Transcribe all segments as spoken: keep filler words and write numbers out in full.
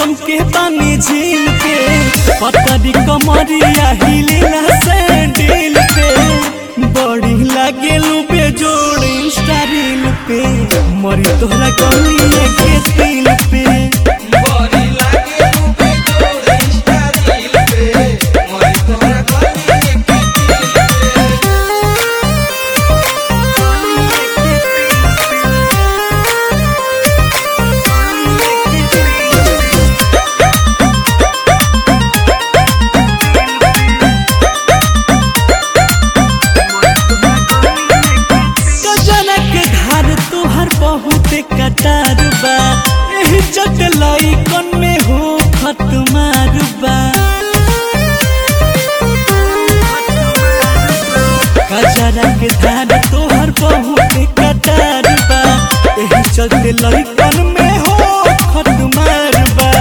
चमके पानी झील के पतरी कमरिया हिलेला सैंडल पे बड़ी लागे लुबे जोड़ इंस्टा रील पे मरी तोहरा गलिए के दिल पे बड़ी लागे लुबे जोड़ इंस्टा रील पे मरी तोहरा गलिए के दिल पे। बहुत कटार बा एही जग लइकन में हो खतमार बा कजरा के धार तोहर बहुत कटार बा एही जग लइकन में हो खतमार बा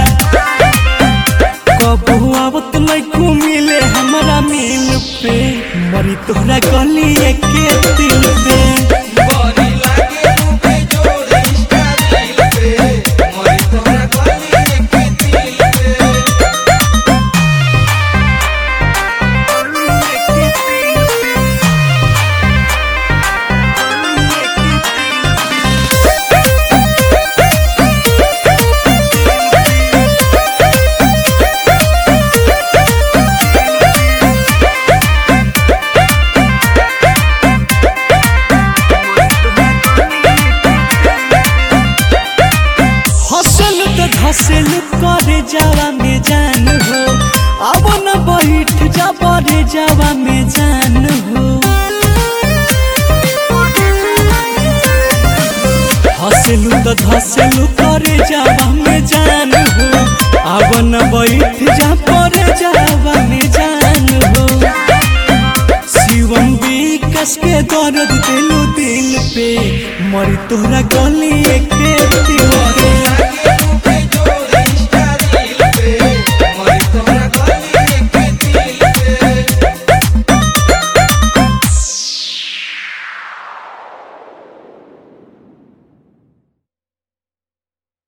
कबो आवत लइकू मिले हमरा मिल पे मरी तोहरा गलिए के दिल पे हसल करे जावा में जान हो अब न बैठ जा बड़े जावा में जान हो हसलू तो धसलू करे जावा में जान हो अब न बैठ जा बड़े जावा में जान हो शिवम विकास के दर्द दिलू दिल पे मरी तोहरा गलिए के दिल